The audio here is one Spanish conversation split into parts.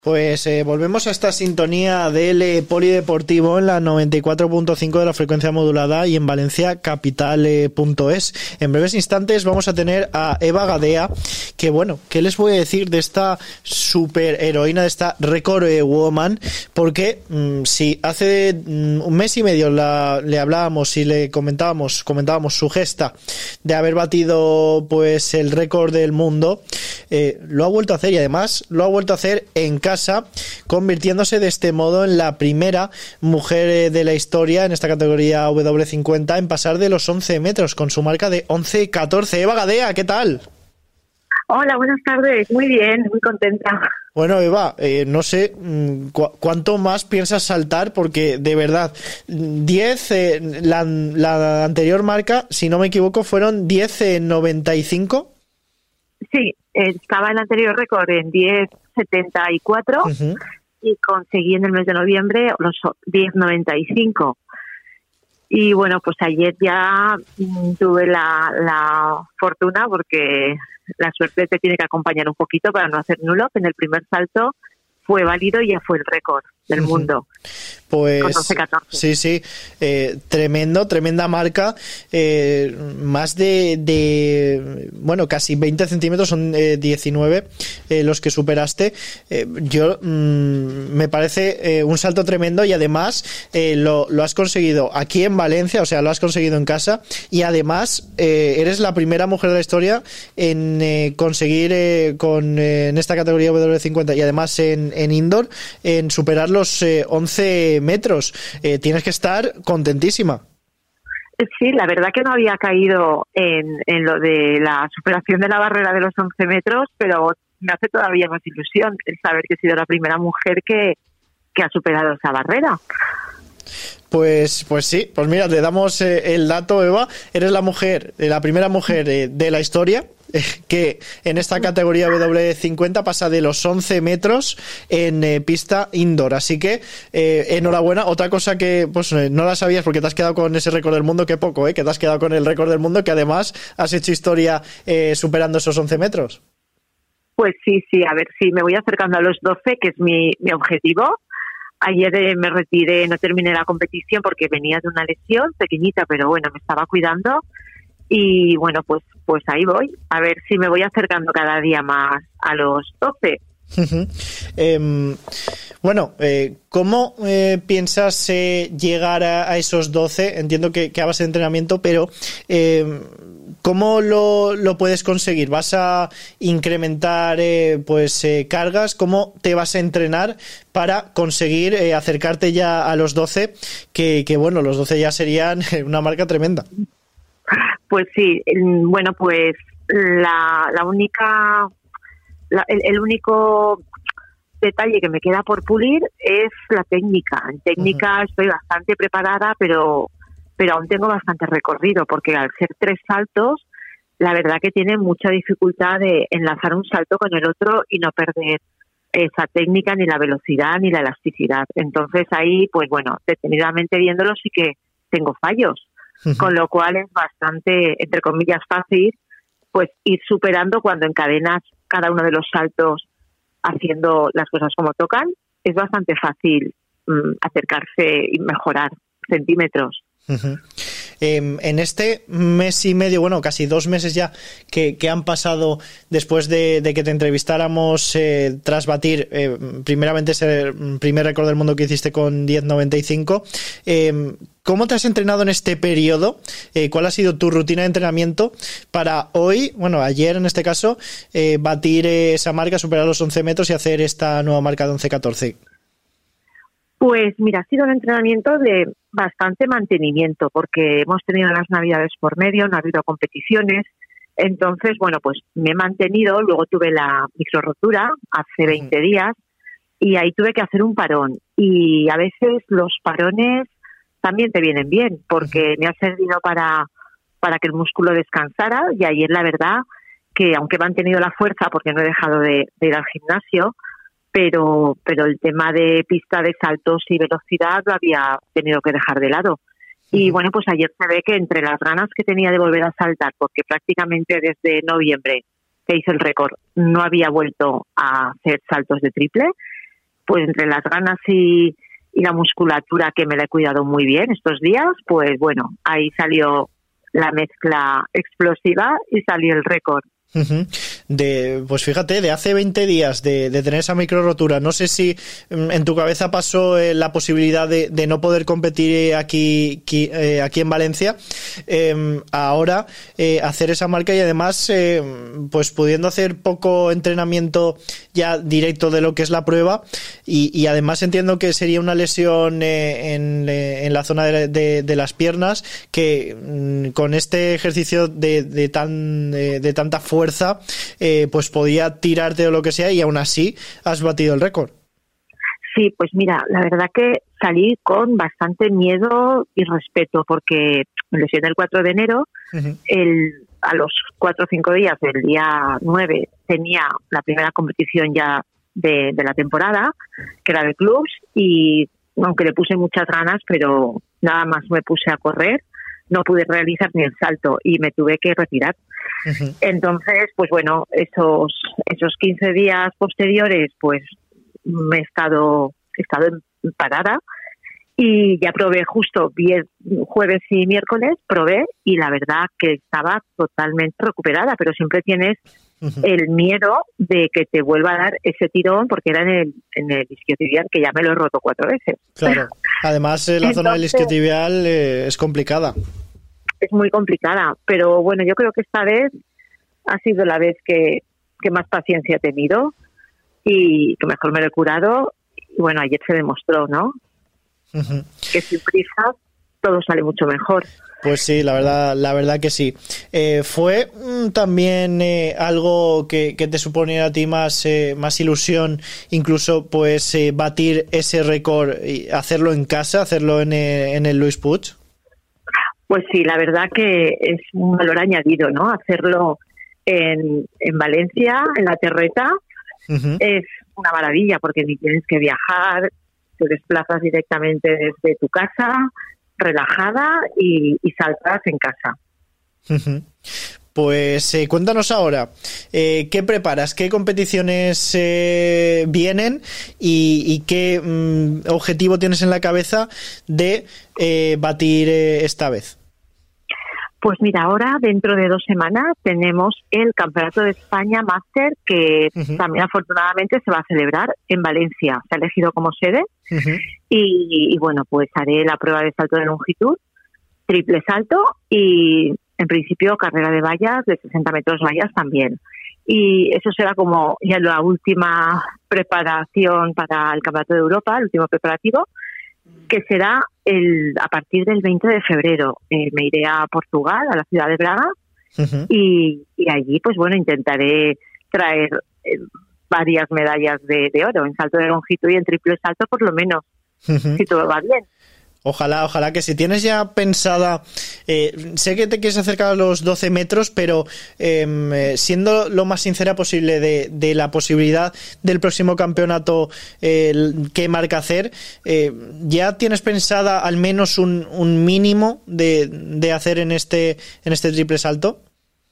Pues volvemos a esta sintonía del Polideportivo en la 94.5 de la frecuencia modulada y en Valencia capital.es. En breves instantes vamos a tener a Eva Gadea, que bueno, ¿qué les voy a decir de esta superheroína, de esta record woman? Porque si hace un mes y medio le hablábamos y le comentábamos su gesta de haber batido pues el récord del mundo, lo ha vuelto a hacer, y además lo ha vuelto a hacer en casa, convirtiéndose de este modo en la primera mujer de la historia en esta categoría W50 en pasar de los 11 metros con su marca de 11.14. Eva Gadea, ¿qué tal? Hola, buenas tardes. Muy bien, muy contenta. Bueno, Eva, no sé cuánto más piensas saltar, porque de verdad, 10, la anterior marca, si no me equivoco, fueron 10.95. Sí, estaba el anterior récord en 10.74 y conseguí en el mes de noviembre los 10.95. Y bueno, pues ayer ya tuve la fortuna, porque la suerte te tiene que acompañar un poquito para no hacer nulo, que en el primer salto fue válido y ya fue el récord del mundo. Pues con 12-14. Sí, tremenda marca, más de casi 20 centímetros, son 19 los que superaste. Yo me parece un salto tremendo, y además lo has conseguido aquí en Valencia, o sea, lo has conseguido en casa, y además eres la primera mujer de la historia en conseguir en esta categoría W50 y además en indoor, en superar los 11 metros. Tienes que estar contentísima. Sí, la verdad que no había caído en lo de la superación de la barrera de los 11 metros, pero me hace todavía más ilusión el saber que he sido la primera mujer que ha superado esa barrera. Pues sí, pues mira, te damos el dato, Eva. Eres la primera mujer de la historia que en esta categoría W50 pasa de los 11 metros en pista indoor. Así que enhorabuena. Otra cosa que pues no la sabías, porque te has quedado con ese récord del mundo, que poco, que te has quedado con el récord del mundo, que además has hecho historia superando esos 11 metros. Pues sí, a ver si me voy acercando a los 12, que es mi objetivo. Ayer me retiré, no terminé la competición porque venía de una lesión pequeñita, pero bueno, me estaba cuidando. Y bueno, pues ahí voy, a ver si me voy acercando cada día más a los 12. ¿Cómo piensas llegar a esos 12? Entiendo que a base de entrenamiento, pero ¿cómo lo puedes conseguir? ¿Vas a incrementar cargas? ¿Cómo te vas a entrenar para conseguir acercarte ya a los 12? Que bueno, los 12 ya serían una marca tremenda. Pues sí, bueno, pues el único detalle que me queda por pulir es la técnica. En técnica estoy bastante preparada, pero aún tengo bastante recorrido, porque al ser 3 saltos, la verdad que tiene mucha dificultad de enlazar un salto con el otro y no perder esa técnica, ni la velocidad, ni la elasticidad. Entonces ahí, pues bueno, detenidamente viéndolo, sí que tengo fallos. Con lo cual es bastante, entre comillas, fácil pues ir superando cuando encadenas cada uno de los saltos haciendo las cosas como tocan. Es bastante fácil acercarse y mejorar centímetros. En este mes y medio, bueno, casi 2 meses ya que han pasado después de que te entrevistáramos tras batir primeramente ese primer récord del mundo que hiciste con 10.95, ¿cómo te has entrenado en este periodo? ¿Cuál ha sido tu rutina de entrenamiento para hoy, bueno, ayer en este caso, batir esa marca, superar los 11 metros y hacer esta nueva marca de 11.14? Pues mira, ha sido un entrenamiento de bastante mantenimiento, porque hemos tenido las Navidades por medio, no ha habido competiciones. Entonces, bueno, pues me he mantenido. Luego tuve la microrotura hace 20 días y ahí tuve que hacer un parón. Y a veces los parones también te vienen bien, porque me ha servido para que el músculo descansara. Y ayer, la verdad, que aunque he mantenido la fuerza, porque no he dejado de ir al gimnasio, pero el tema de pista de saltos y velocidad lo había tenido que dejar de lado. Y bueno, pues ayer se ve que entre las ganas que tenía de volver a saltar, porque prácticamente desde noviembre que hice el récord no había vuelto a hacer saltos de triple, pues entre las ganas y la musculatura, que me la he cuidado muy bien estos días, pues bueno, ahí salió la mezcla explosiva y salió el récord. Uh-huh. Pues fíjate, de hace 20 días de tener esa micro rotura, no sé si en tu cabeza pasó la posibilidad de no poder competir aquí en Valencia, ahora hacer esa marca y además pues pudiendo hacer poco entrenamiento ya directo de lo que es la prueba y además entiendo que sería una lesión en la zona de las piernas que con este ejercicio de tanta fuerza pues podía tirarte o lo que sea y aún así has batido el récord. Sí, pues mira, la verdad que salí con bastante miedo y respeto porque me lesioné el 4 de enero, uh-huh. A los 4 o 5 días del día 9 tenía la primera competición ya de la temporada, que era de clubs, y aunque le puse muchas ganas, pero nada más me puse a correr, no pude realizar ni el salto y me tuve que retirar. Uh-huh. Entonces, pues bueno, esos 15 días posteriores, pues me he estado en parada y ya probé justo jueves y miércoles, probé y la verdad que estaba totalmente recuperada, pero siempre tienes uh-huh. el miedo de que te vuelva a dar ese tirón porque era en el isquiotibial, que ya me lo he roto 4 veces. Claro, además la zona del isquiotibial es complicada. Es muy complicada, pero bueno, yo creo que esta vez ha sido la vez que más paciencia he tenido y que mejor me lo he curado. Y bueno, ayer se demostró, ¿no? Uh-huh. Que sin prisa todo sale mucho mejor. Pues sí, la verdad que sí. ¿Fue también algo que te suponía a ti más ilusión, incluso pues batir ese récord y hacerlo en casa, hacerlo en el Lluís Puig? Pues sí, la verdad que es un valor añadido, ¿no? Hacerlo en Valencia, en la terreta, uh-huh. es una maravilla porque ni tienes que viajar, te desplazas directamente desde tu casa, relajada y saltas en casa. Uh-huh. Pues cuéntanos ahora, ¿qué preparas? ¿Qué competiciones vienen? ¿Y qué objetivo tienes en la cabeza de batir esta vez? Pues mira, ahora dentro de 2 semanas tenemos el Campeonato de España Máster que uh-huh. también afortunadamente se va a celebrar en Valencia. Se ha elegido como sede uh-huh. y bueno, pues haré la prueba de salto de longitud, triple salto y en principio carrera de vallas, de 60 metros vallas también. Y eso será como ya la última preparación para el Campeonato de Europa, el último preparativo, que será a partir del 20 de febrero. Me iré a Portugal, a la ciudad de Braga, uh-huh. y allí, pues bueno, intentaré traer varias medallas de oro en salto de longitud y en triple salto, por lo menos, uh-huh. si todo va bien. Ojalá que si tienes ya pensada, sé que te quieres acercar a los 12 metros, pero siendo lo más sincera posible de la posibilidad del próximo campeonato que marca hacer, ¿ya tienes pensada al menos un mínimo de hacer en este triple salto?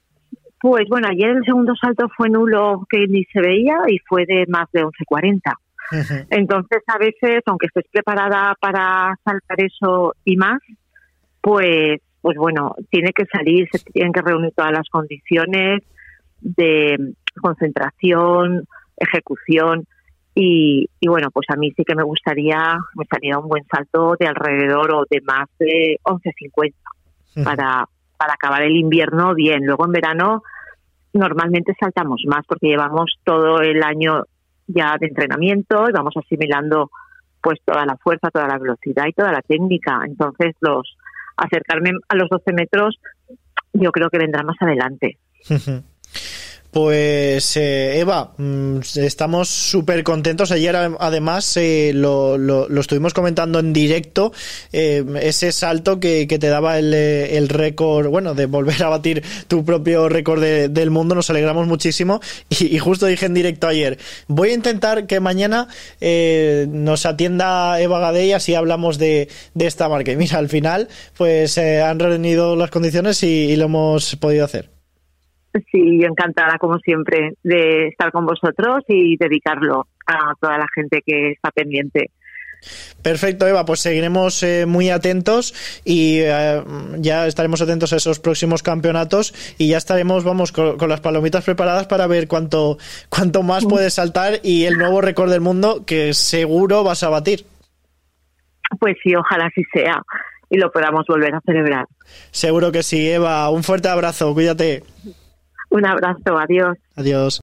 Pues bueno, ayer el segundo salto fue nulo que ni se veía y fue de más de 11.40. Uh-huh. Entonces, a veces, aunque estés preparada para saltar eso y más, pues bueno, tiene que salir, se tienen que reunir todas las condiciones de concentración, ejecución y bueno, pues a mí sí que me salía un buen salto de alrededor o de más de 11.50 uh-huh. para acabar el invierno bien. Luego en verano normalmente saltamos más porque llevamos todo el año ya de entrenamiento y vamos asimilando pues toda la fuerza, toda la velocidad y toda la técnica. Entonces acercarme a los 12 metros yo creo que vendrá más adelante. Pues Eva, estamos súper contentos. Ayer además lo estuvimos comentando en directo, ese salto que te daba el récord, bueno, de volver a batir tu propio récord del mundo. Nos alegramos muchísimo y justo dije en directo ayer, voy a intentar que mañana nos atienda Eva Gadea y así hablamos de esta marca. Y mira, al final pues han reunido las condiciones y lo hemos podido hacer. Sí, yo encantada, como siempre, de estar con vosotros y dedicarlo a toda la gente que está pendiente. Perfecto, Eva, pues seguiremos muy atentos y ya estaremos atentos a esos próximos campeonatos y ya estaremos, vamos, con las palomitas preparadas para ver cuánto más puedes saltar y el nuevo récord del mundo que seguro vas a batir. Pues sí, ojalá así sea y lo podamos volver a celebrar. Seguro que sí, Eva. Un fuerte abrazo, cuídate. Un abrazo, adiós. Adiós.